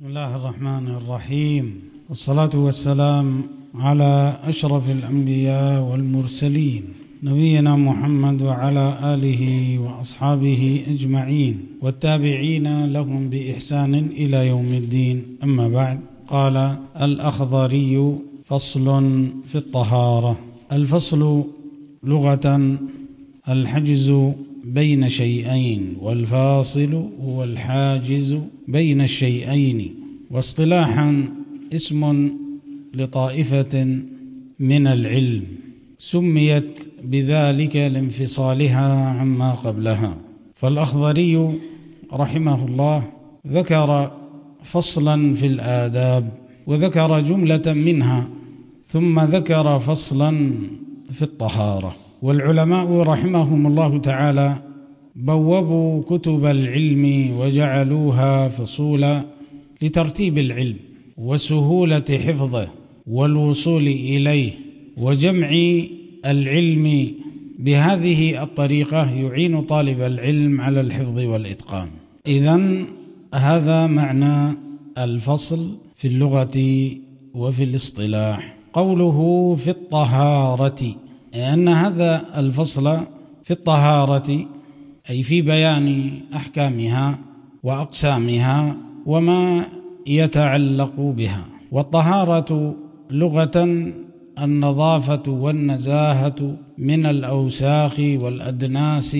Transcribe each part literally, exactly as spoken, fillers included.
بسم الله الرحمن الرحيم، والصلاة والسلام على أشرف الأنبياء والمرسلين نبينا محمد وعلى آله وأصحابه أجمعين والتابعين لهم بإحسان إلى يوم الدين. أما بعد، قال الأخضري: فصل في الطهارة. الفصل لغة الحجز بين شيئين، والفاصل هو الحاجز بين الشيئين، واصطلاحا اسم لطائفة من العلم سميت بذلك لانفصالها عما قبلها. فالأخضري رحمه الله ذكر فصلا في الآداب، وذكر جملة منها، ثم ذكر فصلا في الطهارة. والعلماء رحمهم الله تعالى بوبوا كتب العلم وجعلوها فصولا لترتيب العلم وسهولة حفظه والوصول إليه وجمع العلم. بهذه الطريقة يعين طالب العلم على الحفظ والإتقان. إذن هذا معنى الفصل في اللغة وفي الاصطلاح. قوله في الطهارة، أن هذا الفصل في الطهارة أي في بيان أحكامها وأقسامها وما يتعلق بها. والطهارة لغة النظافة والنزاهة من الأوساخ والأدناس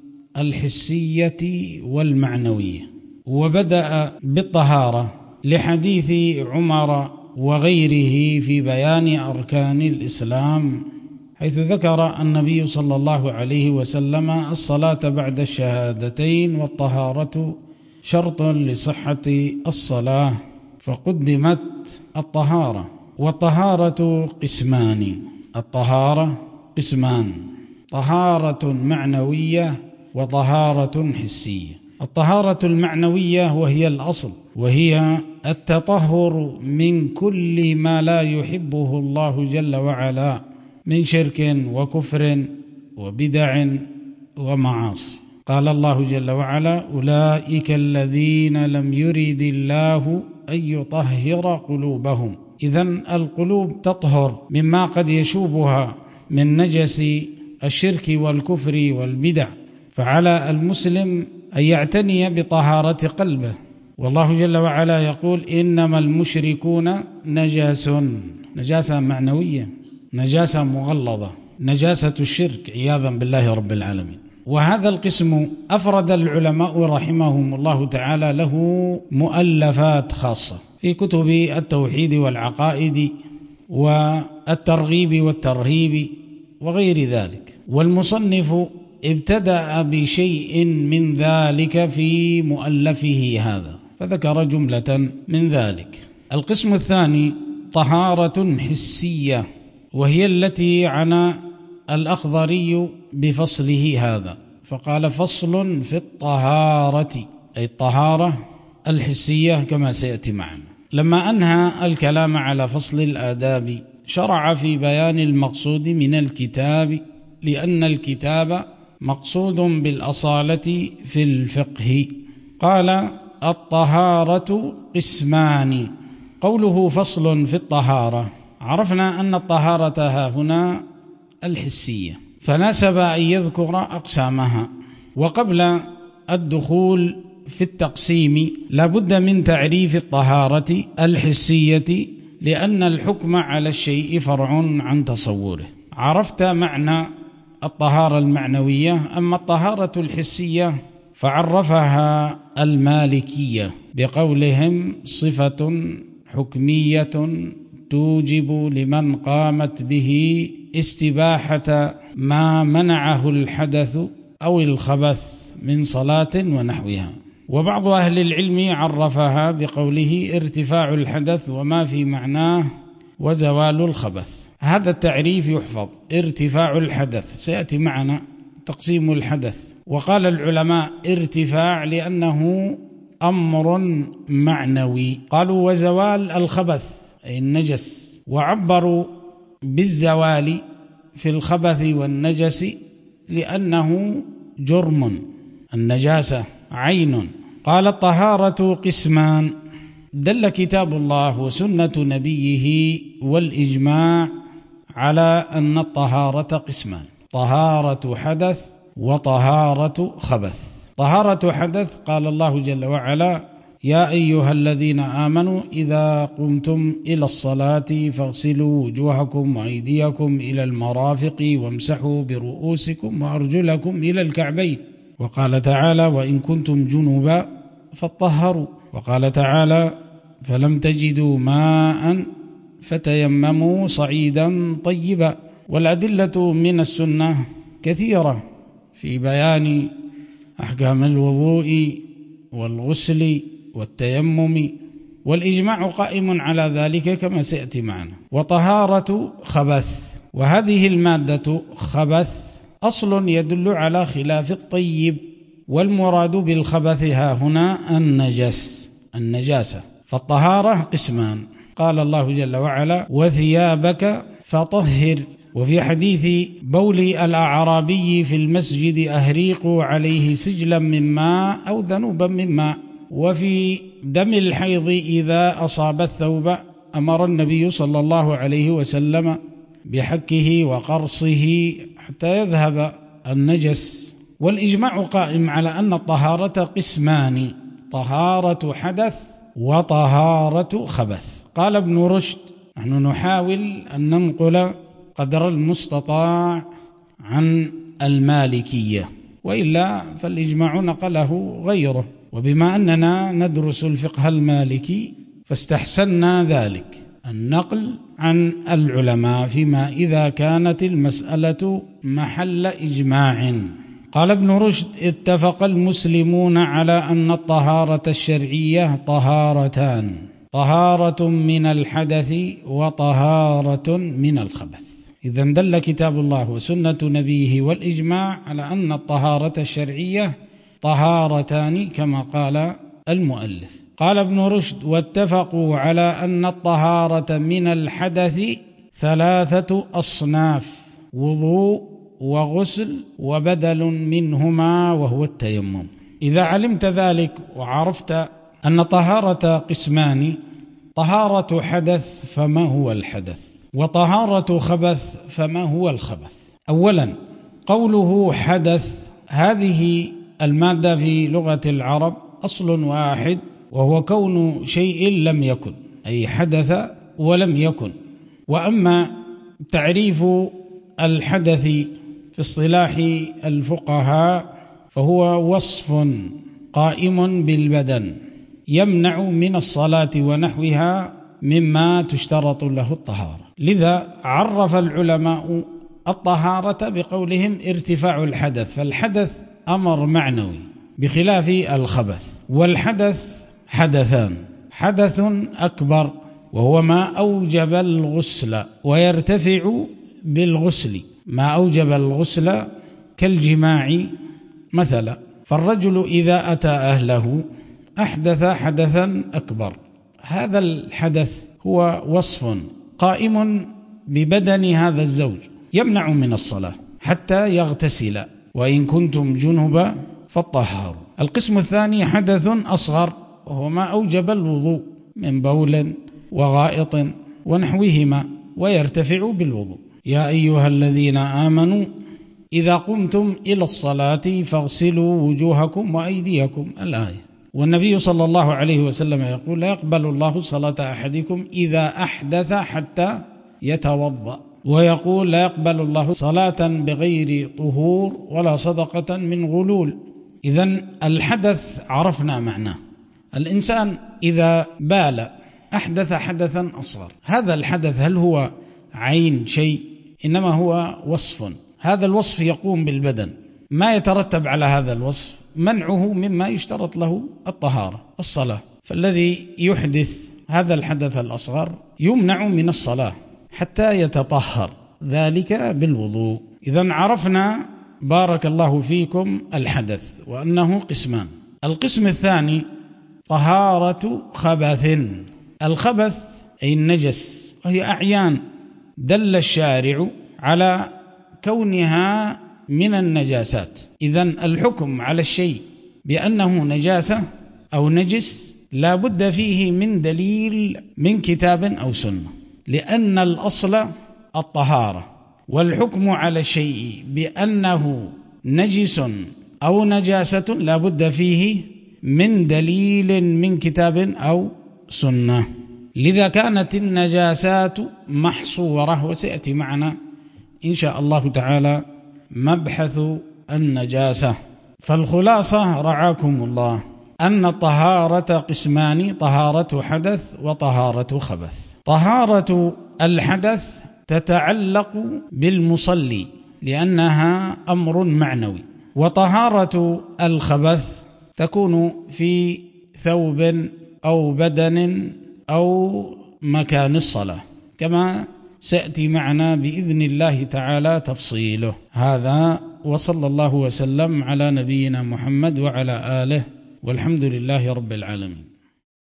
الحسية والمعنوية. وبدأ بالطهارة لحديث عمر وغيره في بيان أركان الإسلام، حيث ذكر النبي صلى الله عليه وسلم الصلاة بعد الشهادتين، والطهارة شرط لصحة الصلاة، فقدمت الطهارة. والطهارة قسمان، الطهارة قسمان: طهارة معنوية وطهارة حسية. الطهارة المعنوية وهي الأصل، وهي التطهر من كل ما لا يحبه الله جل وعلا من شرك وكفر وبدع ومعاصي. قال الله جل وعلا: أولئك الذين لم يرد الله أن يطهر قلوبهم. إذن القلوب تطهر مما قد يشوبها من نجس الشرك والكفر والبدع، فعلى المسلم أن يعتني بطهارة قلبه. والله جل وعلا يقول: إنما المشركون نجاس، نجاسة معنوية، نجاسة مغلظة، نجاسة الشرك عياذا بالله رب العالمين. وهذا القسم أفرد العلماء رحمهم الله تعالى له مؤلفات خاصة في كتب التوحيد والعقائد والترغيب والترهيب وغير ذلك. والمصنف ابتدأ بشيء من ذلك في مؤلفه هذا، فذكر جملة من ذلك. القسم الثاني طهارة حسية، وهي التي عنى الأخضري بفصله هذا، فقال: فصل في الطهارة، أي الطهارة الحسية كما سيأتي معنا. لما أنهى الكلام على فصل الآداب شرع في بيان المقصود من الكتاب، لأن الكتاب مقصود بالأصالة في الفقه. قال: الطهارة قسمان. قوله فصل في الطهارة، عرفنا أن الطهارة ها هنا الحسية، فناسب أن يذكر أقسامها. وقبل الدخول في التقسيم لابد من تعريف الطهارة الحسية، لأن الحكم على الشيء فرع عن تصوره. عرفت معنى الطهارة المعنوية. أما الطهارة الحسية فعرفها المالكية بقولهم: صفة حكمية توجب لمن قامت به استباحة ما منعه الحدث أو الخبث من صلاة ونحوها. وبعض أهل العلم عرفها بقوله: ارتفاع الحدث وما في معناه وزوال الخبث. هذا التعريف يحفظ: ارتفاع الحدث، سيأتي معنا تقسيم الحدث. وقال العلماء: ارتفاع لأنه أمر معنوي. قالوا: وزوال الخبث أي النجس، وعبروا بالزوال في الخبث والنجس لأنه جرم، النجاسة عين. قال: الطهارة قسمان، دل كتاب الله وسنة نبيه والإجماع على أن الطهارة قسمان: طهارة حدث وطهارة خبث. طهارة حدث قال الله جل وعلا: يا أيها الذين آمنوا إذا قمتم إلى الصلاة فاغسلوا وجوهكم وأيديكم إلى المرافق وامسحوا برؤوسكم وأرجلكم إلى الكعبين. وقال تعالى: وإن كنتم جنبا فاطهروا. وقال تعالى: فلم تجدوا ماء فتيمموا صعيدا طيبا. والأدلة من السنة كثيرة في بيان أحكام الوضوء والغسل والتيمم، والإجماع قائم على ذلك كما سيأتي معنا. وطهارة خبث، وهذه المادة خبث أصل يدل على خلاف الطيب، والمراد بالخبث ها هنا النجس النجاسة. فالطهارة قسمان، قال الله جل وعلا: وثيابك فطهر. وفي حديث بول الأعرابي في المسجد: أهريقوا عليه سجلا من ماء أو ذنوبا من ماء. وفي دم الحيض إذا أصاب الثوب أمر النبي صلى الله عليه وسلم بحكه وقرصه حتى يذهب النجس. والإجماع قائم على أن الطهارة قسمان: طهارة حدث وطهارة خبث. قال ابن رشد: نحن نحاول أن ننقل قدر المستطاع عن المالكية، وإلا فالإجماع نقله غيره، وبما أننا ندرس الفقه المالكي فاستحسنا ذلك النقل عن العلماء فيما إذا كانت المسألة محل إجماع. قال ابن رشد: اتفق المسلمون على أن الطهارة الشرعية طهارتان: طهارة من الحدث وطهارة من الخبث. إذن دل كتاب الله وسنة نبيه والإجماع على أن الطهارة الشرعية طهارتان كما قال المؤلف. قال ابن رشد: واتفقوا على أن الطهارة من الحدث ثلاثة أصناف: وضوء وغسل وبدل منهما وهو التيمم. إذا علمت ذلك وعرفت أن طهارة قسمان: طهارة حدث فما هو الحدث، وطهارة خبث فما هو الخبث. أولا، قوله حدث، هذه المادة في لغة العرب أصل واحد، وهو كون شيء لم يكن، أي حدث ولم يكن. وأما تعريف الحدث في اصطلاح الفقهاء فهو وصف قائم بالبدن يمنع من الصلاة ونحوها مما تشترط له الطهارة. لذا عرف العلماء الطهارة بقولهم ارتفاع الحدث، فالحدث أمر معنوي بخلاف الخبث. والحدث حدثان: حدث أكبر وهو ما أوجب الغسل ويرتفع بالغسل، ما أوجب الغسل كالجماع مثلا. فالرجل إذا أتى أهله أحدث حدثا أكبر، هذا الحدث هو وصف قائم ببدن هذا الزوج يمنع من الصلاة حتى يغتسل، وإن كنتم جنبا فاطهروا. القسم الثاني حدث أصغر، وهو ما أوجب الوضوء من بول وغائط ونحوهما ويرتفع بالوضوء. يا أيها الذين آمنوا إذا قمتم إلى الصلاة فاغسلوا وجوهكم وأيديكم، الآية. والنبي صلى الله عليه وسلم يقول: لا يقبل الله صلاة أحدكم إذا أحدث حتى يتوضأ. ويقول: لا يقبل الله صلاة بغير طهور ولا صدقة من غلول. إذن الحدث عرفنا معناه. الإنسان إذا بال أحدث حدثا أصغر، هذا الحدث هل هو عين شيء؟ إنما هو وصف، هذا الوصف يقوم بالبدن. ما يترتب على هذا الوصف منعه مما يشترط له الطهارة، الصلاة. فالذي يحدث هذا الحدث الأصغر يمنع من الصلاة حتى يتطهر، ذلك بالوضوء. إذن عرفنا بارك الله فيكم الحدث وأنه قسمان. القسم الثاني طهارة خبث. الخبث أي النجس، وهي أعيان دل الشارع على كونها من النجاسات. إذن الحكم على الشيء بأنه نجاسة أو نجس لا بد فيه من دليل من كتاب أو سنة، لأن الأصل الطهارة، والحكم على الشيء بأنه نجس أو نجاسة لا بد فيه من دليل من كتاب أو سنة. لذا كانت النجاسات محصورة، وسيأتي معنا إن شاء الله تعالى مبحث النجاسة. فالخلاصة رعاكم الله أن الطهارة قسمان: طهارة حدث وطهارة خبث. طهارة الحدث تتعلق بالمصلي لأنها أمر معنوي، وطهارة الخبث تكون في ثوب أو بدن أو مكان الصلاة، كما سيأتي معنا بإذن الله تعالى تفصيله. هذا وصلى الله وسلم على نبينا محمد وعلى آله، والحمد لله رب العالمين.